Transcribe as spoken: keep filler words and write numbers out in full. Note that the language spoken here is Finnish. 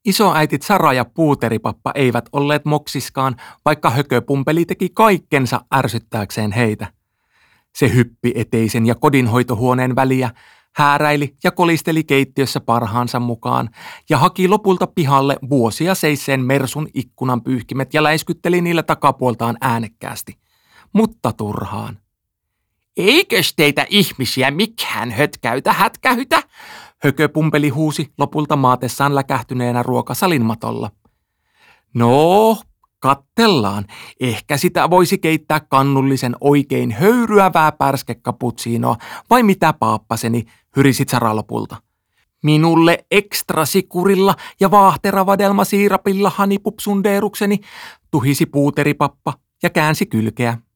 Isoäitit Sara ja puuteripappa eivät olleet moksiskaan, vaikka hököpumpeli teki kaikkensa ärsyttääkseen heitä. Se hyppi eteisen ja kodinhoitohuoneen väliä, hääräili ja kolisteli keittiössä parhaansa mukaan ja haki lopulta pihalle vuosia seisseen Mersun ikkunan pyyhkimet ja läiskytteli niillä takapuoltaan äänekkäästi. Mutta turhaan. Eikös teitä ihmisiä mikään hötkäytä hätkähytä? Hököpumpeli huusi lopulta maatessaan läkähtyneenä ruokasalin matolla. No, kattellaan. Ehkä sitä voisi keittää kannullisen oikein höyryävää pärskekaputsiinoa, vai mitä paappaseni, hyrisit Sara lopulta. Minulle ekstrasikurilla ja vaahteravadelmasiirapilla hanipupsundeerukseni, tuhisi puuteripappa ja käänsi kylkeä.